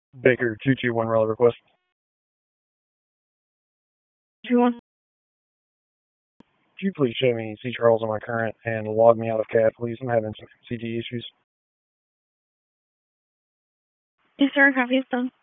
Baker 221 rally request. 2-1. Could you please show me C. Charles on my current and log me out of CAD, please? I'm having some CT issues. Yes, sir. Copy is done.